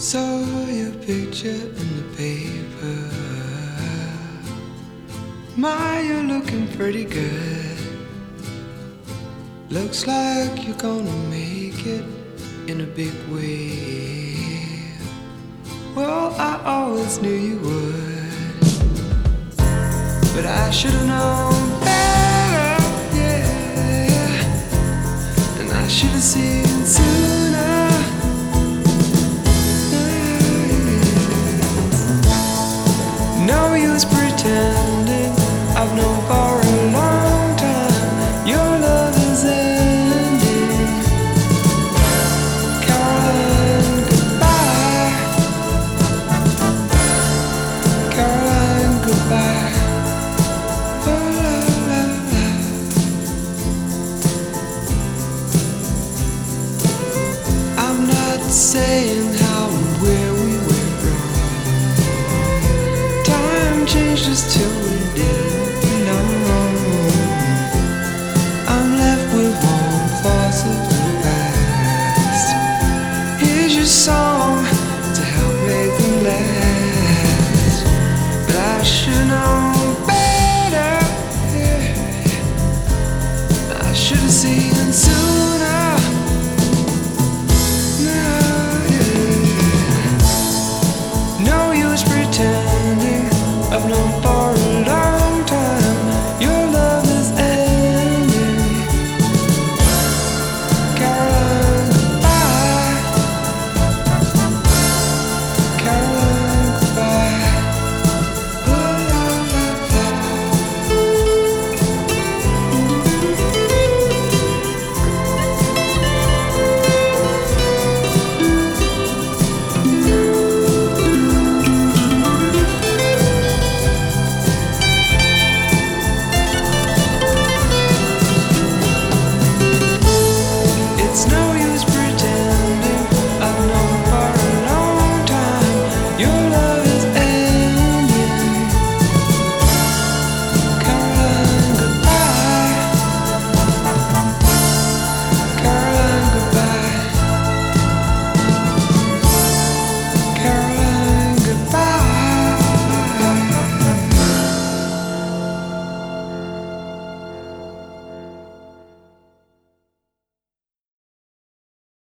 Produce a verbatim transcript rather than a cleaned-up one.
Saw your picture in the paper. My, you're looking pretty good. Looks like you're gonna make it in a big way. Well, I always knew you would, but I should've known better, yeah. And I should've seen sooner. No use pretending I've known for a long time your love is ending. Caroline, goodbye. Caroline, goodbye. Oh, la, la, la. I'm not saying how and where we went wrong. Changed us till we did.